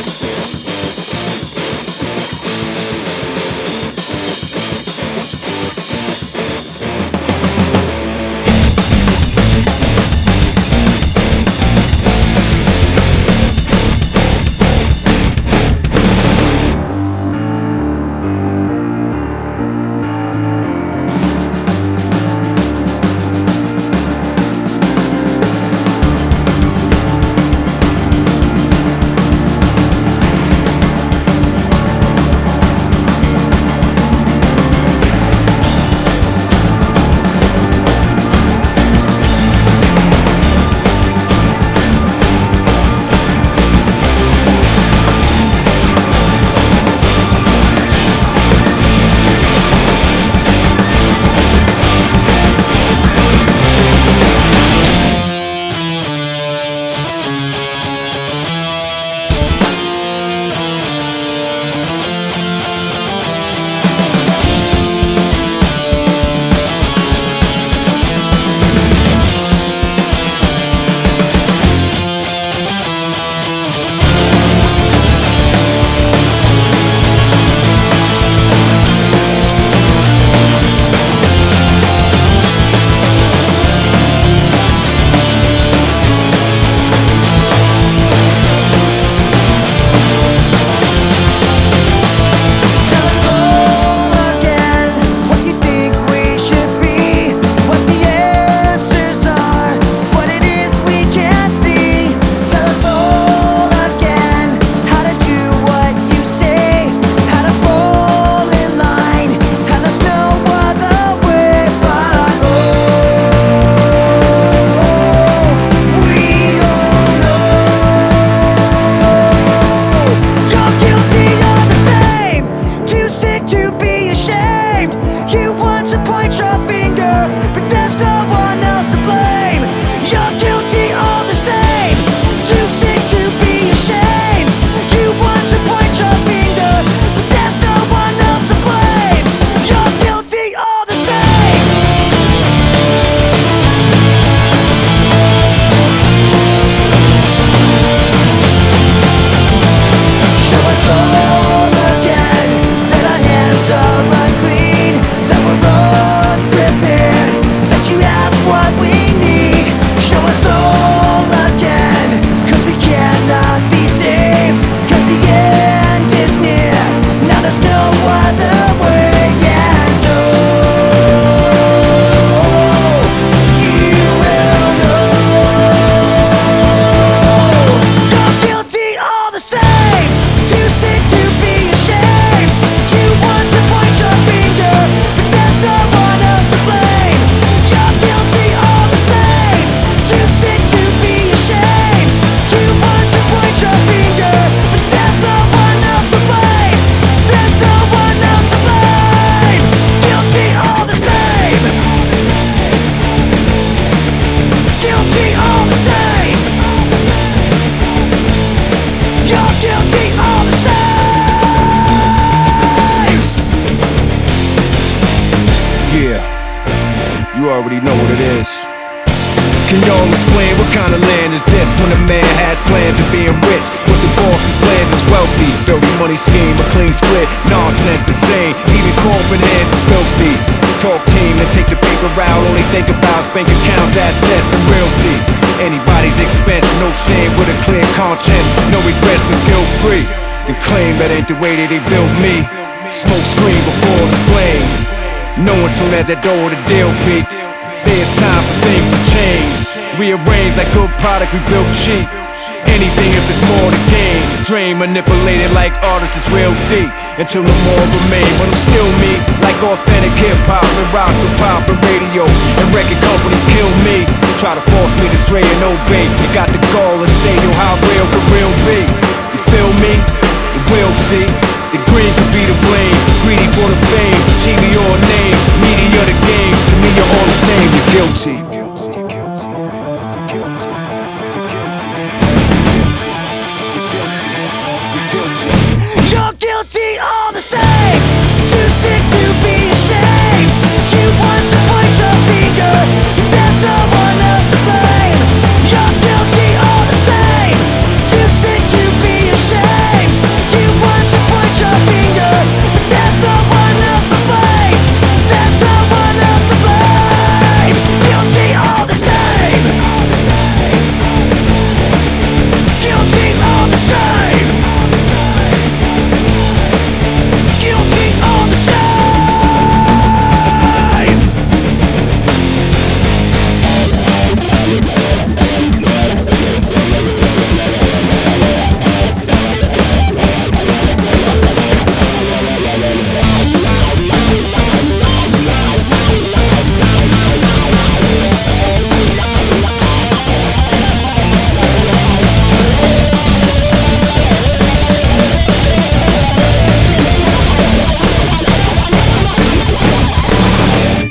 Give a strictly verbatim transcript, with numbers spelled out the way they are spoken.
You already know what it is. Can y'all explain what kind of land is this when a man has plans of being rich, but the boss's plans is wealthy? Dirty money scheme, a clean split, nonsense insane. Even corporate hands is filthy. Talk team and take the paper out, only think about bank accounts, assets, and realty. Anybody's expense, no shame with a clear conscience, no regrets and guilt free. Then claim that ain't the way that they built me. Smoke screen before the flame, knowing soon as that door the deal peak. Say it's time for things to change, rearrange like good product we built cheap. Anything if it's more to gain. Drain manipulated like artists is real deep, until no more remain. But I'm still me, like authentic hip-hop and rock to pop and radio, and record companies kill me. Try to force me to stray and obey. You got the gall to say, yo, how real could real be? You feel me? You will see. The green could be the blame, greedy for the fame, T V or name, media the game. To me you're all the same, you're guilty. You're guilty all the same. Too sick